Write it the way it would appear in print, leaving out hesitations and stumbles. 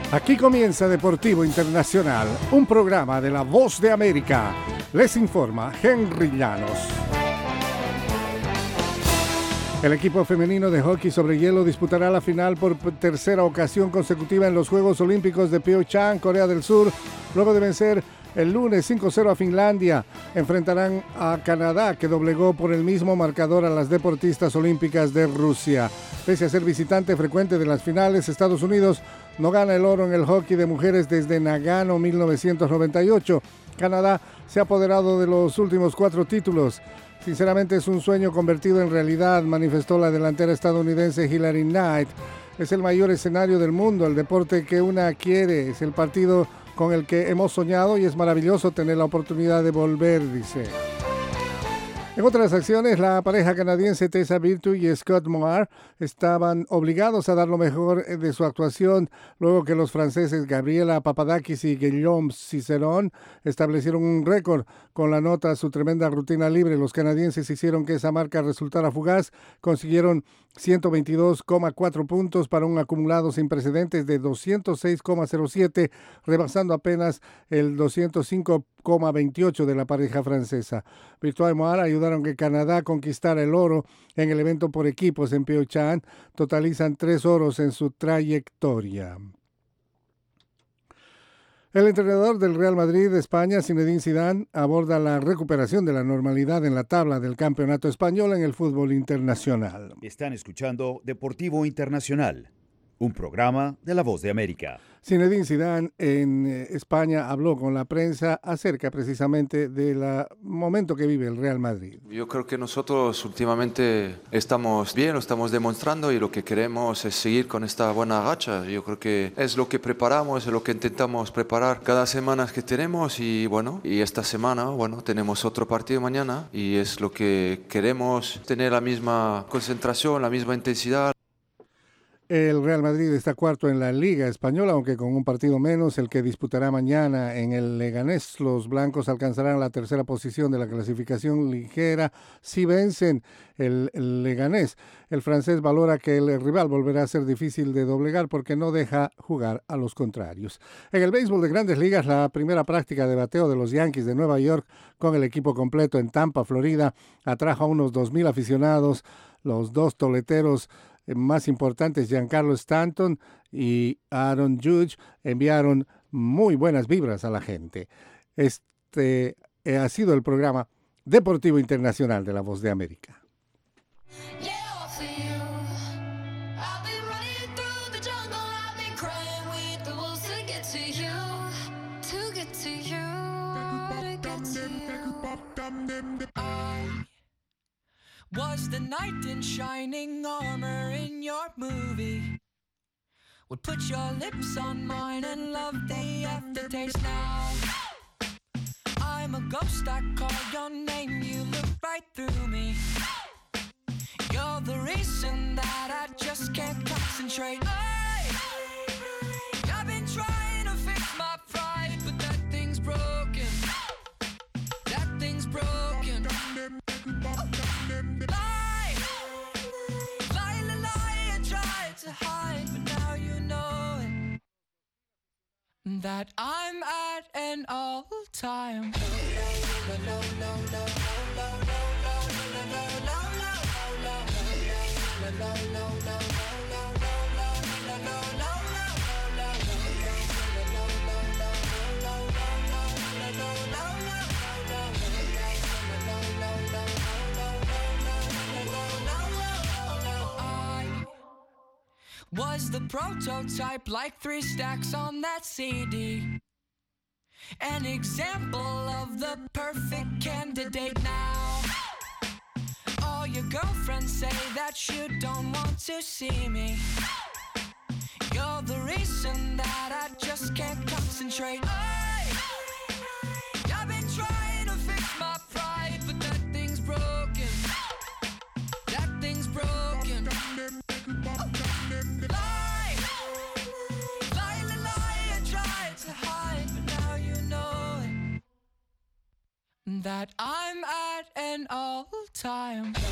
Aquí comienza Deportivo Internacional, un programa de La Voz de América. Les informa Henry Llanos. El equipo femenino de hockey sobre hielo disputará la final por tercera ocasión consecutiva en los Juegos Olímpicos de Pyeongchang, Corea del Sur, luego de vencer el lunes 5-0 a Finlandia. Enfrentarán a Canadá, que doblegó por el mismo marcador a las deportistas olímpicas de Rusia. Pese a ser visitante frecuente de las finales, Estados Unidos no gana el oro en el hockey de mujeres desde Nagano 1998. Canadá se ha apoderado de los últimos 4 títulos. Sinceramente es un sueño convertido en realidad, manifestó la delantera estadounidense Hilary Knight. Es el mayor escenario del mundo, el deporte que una quiere, es el partido con el que hemos soñado y es maravilloso tener la oportunidad de volver, dice. En otras acciones, la pareja canadiense Tessa Virtue y Scott Moir estaban obligados a dar lo mejor de su actuación luego que los franceses Gabriela Papadakis y Guillaume Cicerón establecieron un récord con la nota a su tremenda rutina libre. Los canadienses hicieron que esa marca resultara fugaz, consiguieron 122,4 puntos para un acumulado sin precedentes de 206,07, rebasando apenas el 205,28 de la pareja francesa. Virtue y Moir ayudaron que Canadá conquistara el oro en el evento por equipos en Pyeongchang. Totalizan 3 oros en su trayectoria. El entrenador del Real Madrid de España, Zinedine Zidane, aborda la recuperación de la normalidad en la tabla del campeonato español en el fútbol internacional. Están escuchando Deportivo Internacional, un programa de La Voz de América. Zinedine Zidane en España habló con la prensa acerca precisamente del momento que vive el Real Madrid. Yo creo que nosotros últimamente estamos bien, lo estamos demostrando y lo que queremos es seguir con esta buena racha. Yo creo que es lo que preparamos, es lo que intentamos preparar cada semana que tenemos y esta semana, tenemos otro partido mañana y es lo que queremos, tener la misma concentración, la misma intensidad. El Real Madrid está cuarto en la Liga Española, aunque con un partido menos, el que disputará mañana en el Leganés. Los blancos alcanzarán la tercera posición de la clasificación ligera si vencen el Leganés. El francés valora que el rival volverá a ser difícil de doblegar porque no deja jugar a los contrarios. En el béisbol de Grandes Ligas, la primera práctica de bateo de los Yankees de Nueva York con el equipo completo en Tampa, Florida, atrajo a unos 2,000 aficionados. Los dos toleteros más importantes, Giancarlo Stanton y Aaron Judge, enviaron muy buenas vibras a la gente. Este ha sido el programa Deportivo Internacional de La Voz de América. Was the knight in shining armor in your movie? Would put your lips on mine and love the aftertaste now. I'm a ghost, I call your name, you look right through me. You're the reason that I just can't concentrate. I've been trying to fix my pride, but that thing's broken. That thing's broken. Lie, lie, lie, lie, and try to hide, but now you know it. That I'm at an all-time. Was the prototype like 3 stacks on that CD? An example of the perfect candidate now. All your girlfriends say that you don't want to see me. You're the reason that I just can't concentrate. I've been trying to fix my pride, but that thing's broken. That thing's broken. Lie, lie, lie, lie, and try to hide, but now you know it. That I'm at an all-time.